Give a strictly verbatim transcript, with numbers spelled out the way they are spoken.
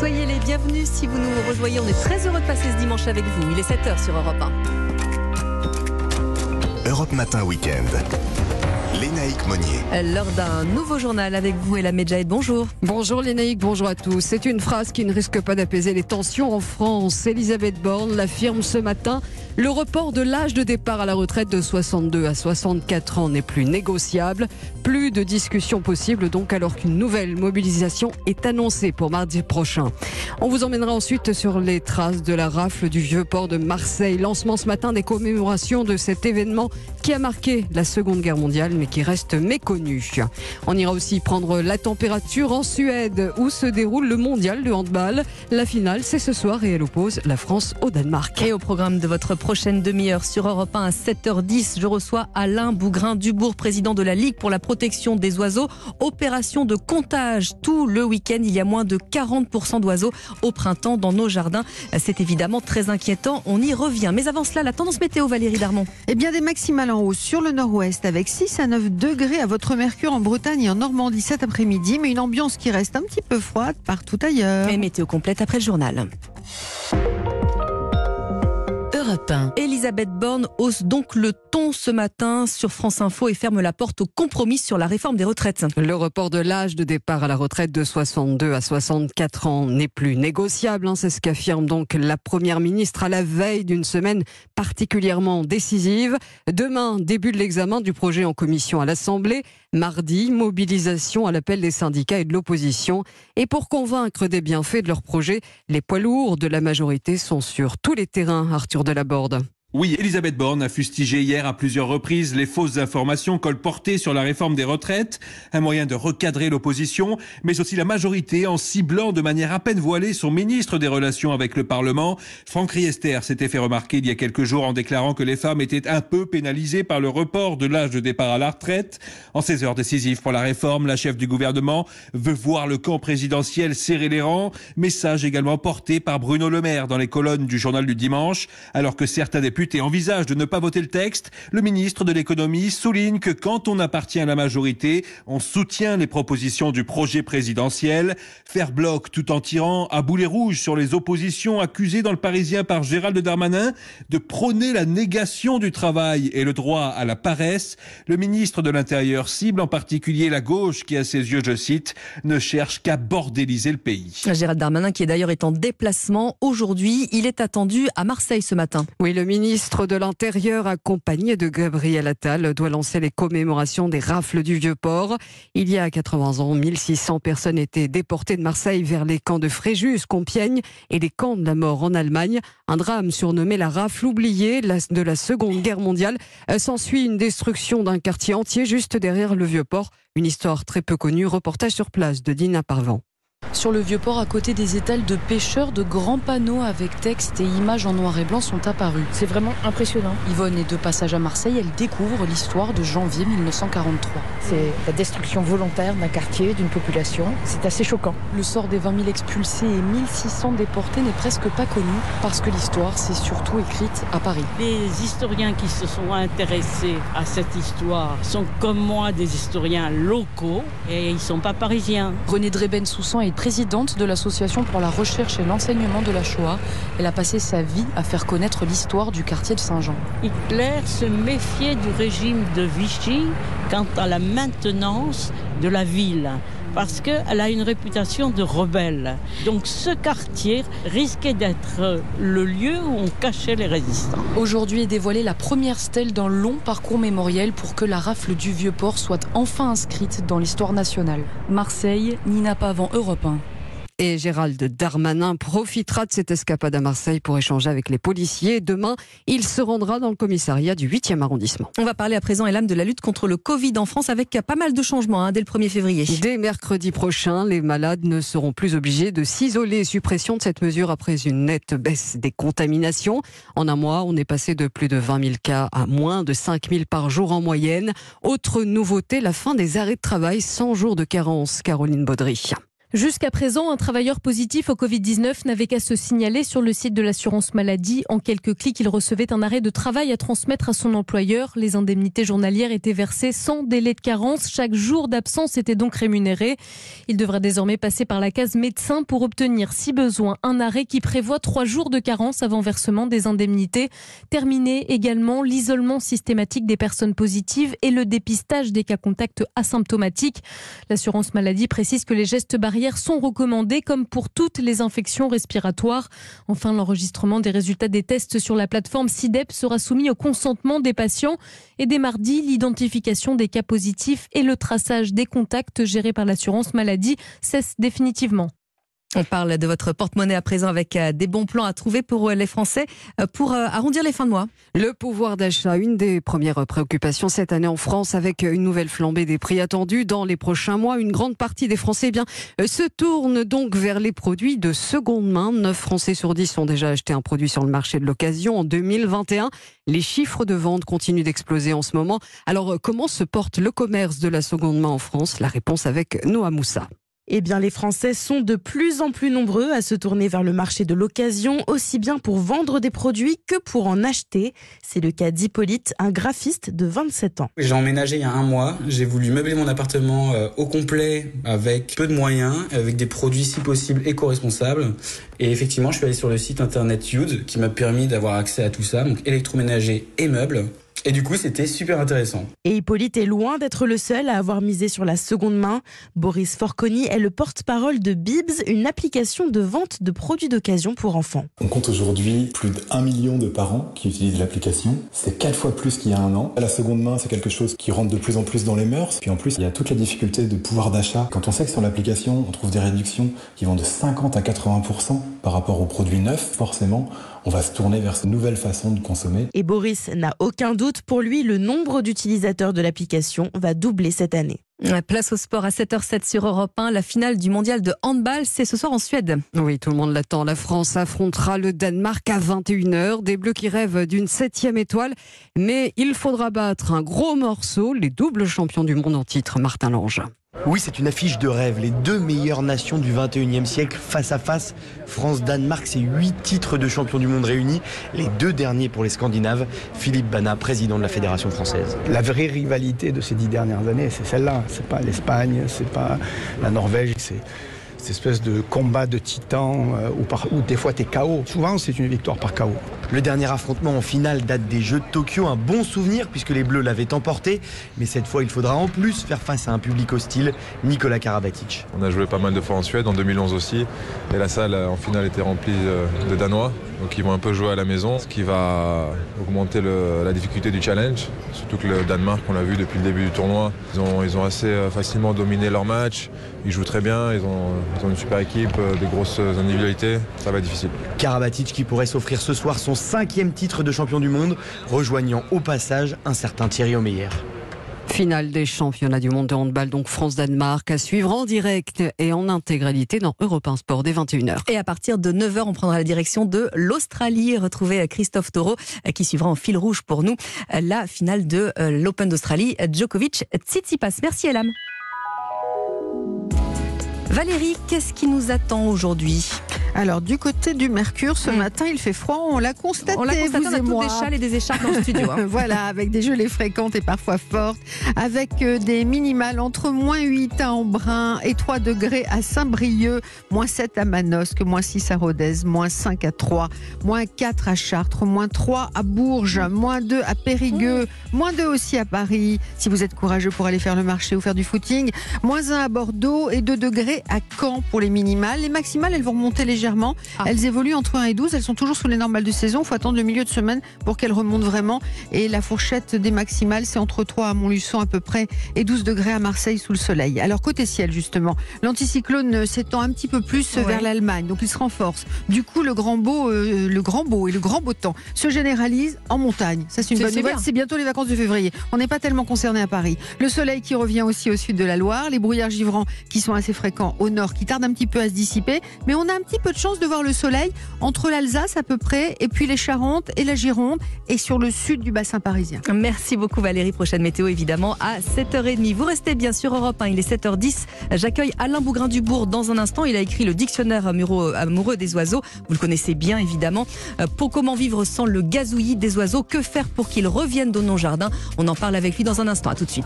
Soyez les bienvenus si vous nous rejoignez. On est très heureux de passer ce dimanche avec vous. Il est sept heures sur Europe un. Europe Matin Week-end. Lénaïque Monnier. L'heure d'un nouveau journal avec vous et la Medjahed. Bonjour. Bonjour Lénaïque, bonjour à tous. C'est une phrase qui ne risque pas d'apaiser les tensions en France. Elisabeth Borne l'affirme ce matin. Le report de l'âge de départ à la retraite de soixante-deux à soixante-quatre ans n'est plus négociable. Plus de discussion possible donc alors qu'une nouvelle mobilisation est annoncée pour mardi prochain. On vous emmènera ensuite sur les traces de la rafle du vieux port de Marseille. Lancement ce matin des commémorations de cet événement qui a marqué la Seconde Guerre mondiale mais qui reste méconnu. On ira aussi prendre la température en Suède où se déroule le mondial de handball. La finale c'est ce soir et elle oppose la France au Danemark. Et au programme de votre prochaine demi-heure sur Europe un à sept heures dix, je reçois Alain Bougrain-Dubourg, président de la Ligue pour la protection des oiseaux. Opération de comptage tout le week-end. Il y a moins de quarante pour cent d'oiseaux au printemps dans nos jardins. C'est évidemment très inquiétant. On y revient. Mais avant cela, la tendance météo, Valérie Darmon. Eh bien, des maximales en haut sur le nord-ouest avec six à neuf degrés à votre mercure en Bretagne et en Normandie cet après-midi. Mais une ambiance qui reste un petit peu froide partout ailleurs. Et météo complète après le journal. Elisabeth Borne hausse donc le ton ce matin sur France Info et ferme la porte au compromis sur la réforme des retraites. Le report de l'âge de départ à la retraite de soixante-deux à soixante-quatre ans n'est plus négociable. Hein, c'est ce qu'affirme donc la Première ministre à la veille d'une semaine particulièrement décisive. Demain, début de l'examen du projet en commission à l'Assemblée. Mardi, mobilisation à l'appel des syndicats et de l'opposition. Et pour convaincre des bienfaits de leur projet, les poids lourds de la majorité sont sur tous les terrains. Arthur Delaborde. Oui, Elisabeth Borne a fustigé hier à plusieurs reprises les fausses informations colportées sur la réforme des retraites, un moyen de recadrer l'opposition, mais aussi la majorité en ciblant de manière à peine voilée son ministre des Relations avec le Parlement. Franck Riester s'était fait remarquer il y a quelques jours en déclarant que les femmes étaient un peu pénalisées par le report de l'âge de départ à la retraite. En ces heures décisives pour la réforme, la chef du gouvernement veut voir le camp présidentiel serrer les rangs, message également porté par Bruno Le Maire dans les colonnes du journal du dimanche, alors que certains députés et envisage de ne pas voter le texte, le ministre de l'économie souligne que quand on appartient à la majorité, on soutient les propositions du projet présidentiel. Faire bloc tout en tirant à boulet rouge sur les oppositions accusées dans le Parisien par Gérald Darmanin de prôner la négation du travail et le droit à la paresse. Le ministre de l'Intérieur cible en particulier la gauche qui, à ses yeux, je cite, ne cherche qu'à bordéliser le pays. Gérald Darmanin qui est d'ailleurs est en déplacement aujourd'hui. Il est attendu à Marseille ce matin. Oui, le ministre Le ministre de l'Intérieur, accompagné de Gabriel Attal, doit lancer les commémorations des rafles du Vieux-Port. Il y a quatre-vingts ans, mille six cents personnes étaient déportées de Marseille vers les camps de Fréjus, Compiègne et les camps de la mort en Allemagne. Un drame surnommé la rafle oubliée de la Seconde Guerre mondiale. S'ensuit une destruction d'un quartier entier juste derrière le Vieux-Port. Une histoire très peu connue. Reportage sur place de Dina Parvan. Sur le Vieux-Port, à côté des étals de pêcheurs, de grands panneaux avec texte et images en noir et blanc sont apparus. C'est vraiment impressionnant. Yvonne est de passage à Marseille, elle découvre l'histoire de janvier mille neuf cent quarante-trois. C'est la destruction volontaire d'un quartier, d'une population. C'est assez choquant. Le sort des vingt mille expulsés et mille six cents déportés n'est presque pas connu parce que l'histoire s'est surtout écrite à Paris. Les historiens qui se sont intéressés à cette histoire sont comme moi des historiens locaux et ils ne sont pas parisiens. Renée Dreben-Soussan est présidente de l'Association pour la recherche et l'enseignement de la Shoah. Elle a passé sa vie à faire connaître l'histoire du quartier de Saint-Jean. Hitler se méfiait du régime de Vichy quant à la maintenance de la ville, parce qu'elle a une réputation de rebelle. Donc ce quartier risquait d'être le lieu où on cachait les résistants. Aujourd'hui est dévoilée la première stèle d'un long parcours mémoriel pour que la rafle du Vieux-Port soit enfin inscrite dans l'histoire nationale. Marseille, Nina Pavan, Europe un. Et Gérald Darmanin profitera de cette escapade à Marseille pour échanger avec les policiers. Demain, il se rendra dans le commissariat du huitième arrondissement. On va parler à présent, Elam, de la lutte contre le Covid en France avec pas mal de changements hein, dès le premier février. Dès mercredi prochain, les malades ne seront plus obligés de s'isoler. Suppression de cette mesure après une nette baisse des contaminations. En un mois, on est passé de plus de vingt mille cas à moins de cinq mille par jour en moyenne. Autre nouveauté, la fin des arrêts de travail, cent jours de carence. Caroline Baudry. Jusqu'à présent, un travailleur positif au covid dix-neuf n'avait qu'à se signaler sur le site de l'assurance maladie. En quelques clics, il recevait un arrêt de travail à transmettre à son employeur. Les indemnités journalières étaient versées sans délai de carence. Chaque jour d'absence était donc rémunéré. Il devrait désormais passer par la case médecin pour obtenir, si besoin, un arrêt qui prévoit trois jours de carence avant versement des indemnités. Terminer également l'isolement systématique des personnes positives et le dépistage des cas contacts asymptomatiques. L'assurance maladie précise que les gestes barrières sont recommandés comme pour toutes les infections respiratoires. Enfin, l'enregistrement des résultats des tests sur la plateforme SIDEP sera soumis au consentement des patients. Et dès mardi, l'identification des cas positifs et le traçage des contacts gérés par l'assurance maladie cessent définitivement. On parle de votre porte-monnaie à présent avec des bons plans à trouver pour les Français pour arrondir les fins de mois. Le pouvoir d'achat, une des premières préoccupations cette année en France avec une nouvelle flambée des prix attendus dans les prochains mois. Une grande partie des Français eh bien, se tourne donc vers les produits de seconde main. neuf Français sur dix ont déjà acheté un produit sur le marché de l'occasion en deux mille vingt et un. Les chiffres de vente continuent d'exploser en ce moment. Alors comment se porte le commerce de la seconde main en France? La réponse avec Noah Moussa. Eh bien, les Français sont de plus en plus nombreux à se tourner vers le marché de l'occasion, aussi bien pour vendre des produits que pour en acheter. C'est le cas d'Hippolyte, un graphiste de vingt-sept ans. J'ai emménagé il y a un mois. J'ai voulu meubler mon appartement euh, au complet, avec peu de moyens, avec des produits si possible éco-responsables. Et effectivement, je suis allé sur le site internet Youde, qui m'a permis d'avoir accès à tout ça, donc électroménager et meubles. Et du coup, c'était super intéressant. Et Hippolyte est loin d'être le seul à avoir misé sur la seconde main. Boris Forconi est le porte-parole de Bibs, une application de vente de produits d'occasion pour enfants. On compte aujourd'hui plus d'un million de parents qui utilisent l'application. C'est quatre fois plus qu'il y a un an. La seconde main, c'est quelque chose qui rentre de plus en plus dans les mœurs. Puis en plus, il y a toute la difficulté de pouvoir d'achat. Quand on sait que sur l'application, on trouve des réductions qui vont de cinquante à quatre-vingts pour cent par rapport aux produits neufs, forcément, on va se tourner vers cette nouvelle façon de consommer. Et Boris n'a aucun doute, pour lui, le nombre d'utilisateurs de l'application va doubler cette année. Place au sport à sept heures zéro sept sur Europe un. La finale du mondial de handball, c'est ce soir en Suède. Oui, tout le monde l'attend. La France affrontera le Danemark à vingt et une heures. Des Bleus qui rêvent d'une septième étoile. Mais il faudra battre un gros morceau, les doubles champions du monde en titre, Martin Lange. Oui, c'est une affiche de rêve. Les deux meilleures nations du vingt et unième siècle face à face. France-Danemark, c'est huit titres de champion du monde réunis. Les deux derniers pour les Scandinaves. Philippe Bana, président de la Fédération française. La vraie rivalité de ces dix dernières années, c'est celle-là. C'est pas l'Espagne, c'est pas la Norvège, c'est cette espèce de combat de titans euh, où, par, où des fois t'es K O. Souvent, c'est une victoire par K O. Le dernier affrontement en finale date des Jeux de Tokyo, un bon souvenir puisque les Bleus l'avaient emporté. Mais cette fois, il faudra en plus faire face à un public hostile, Nikola Karabatic. On a joué pas mal de fois en Suède, en deux mille onze aussi. Et la salle en finale était remplie de Danois. Donc ils vont un peu jouer à la maison, ce qui va augmenter le, la difficulté du challenge. Surtout que le Danemark, on l'a vu depuis le début du tournoi, ils ont, ils ont assez facilement dominé leur match. Ils jouent très bien, ils ont, ils ont une super équipe, des grosses individualités. Ça va être difficile. Karabatic qui pourrait s'offrir ce soir son cinquième titre de champion du monde, rejoignant au passage un certain Thierry Omeyer. Finale des championnats du monde de handball, donc France-Danemark, à suivre en direct et en intégralité dans Europe un Sport dès vingt et une heures. Et à partir de neuf heures, on prendra la direction de l'Australie. Retrouver Christophe Taureau qui suivra en fil rouge pour nous la finale de l'Open d'Australie, Djokovic-Tsitsipas. Merci Elam. Valérie, qu'est-ce qui nous attend aujourd'hui ? Alors, du côté du Mercure, ce mmh. matin, il fait froid, on l'a constaté, on l'a constaté, vous on a et tous moi. des châles et des écharpes dans le studio. Hein. Voilà, avec des gelées fréquentes et parfois fortes, avec euh, des minimales entre moins huit à Embrun et trois degrés à Saint-Brieuc, moins sept à Manosque, moins six à Rodez, moins cinq à Troyes, moins quatre à Chartres, moins trois à Bourges, moins deux à Périgueux, mmh. moins deux aussi à Paris, si vous êtes courageux pour aller faire le marché ou faire du footing, moins un à Bordeaux et deux degrés à Caen pour les minimales. Les maximales, elles vont remonter légèrement. Ah. Elles évoluent entre un et douze. Elles sont toujours sous les normales de saison. Il faut attendre le milieu de semaine pour qu'elles remontent vraiment. Et la fourchette des maximales, c'est entre trois à Montluçon à peu près et douze degrés à Marseille sous le soleil. Alors côté ciel justement, l'anticyclone s'étend un petit peu plus ouais. vers l'Allemagne. Donc il se renforce. Du coup, le grand beau, euh, le grand beau et le grand beau temps se généralise en montagne. Ça, c'est une c'est, bonne c'est nouvelle. Bien. C'est bientôt les vacances de février. On n'est pas tellement concerné à Paris. Le soleil qui revient aussi au sud de la Loire. Les brouillards givrants qui sont assez fréquents au nord, qui tardent un petit peu à se dissiper. Mais on a un petit peu de chance de voir le soleil entre l'Alsace à peu près, et puis les Charentes et la Gironde, et sur le sud du bassin parisien. Merci beaucoup Valérie. Prochaine météo évidemment à sept heures trente. Vous restez bien sur Europe un, il est sept heures dix. J'accueille Alain Bougrain-Dubourg dans un instant. Il a écrit le dictionnaire amoureux des oiseaux. Vous le connaissez bien évidemment. Pour comment vivre sans le gazouillis des oiseaux, que faire pour qu'ils reviennent dans nos jardins? On en parle avec lui dans un instant. À tout de suite.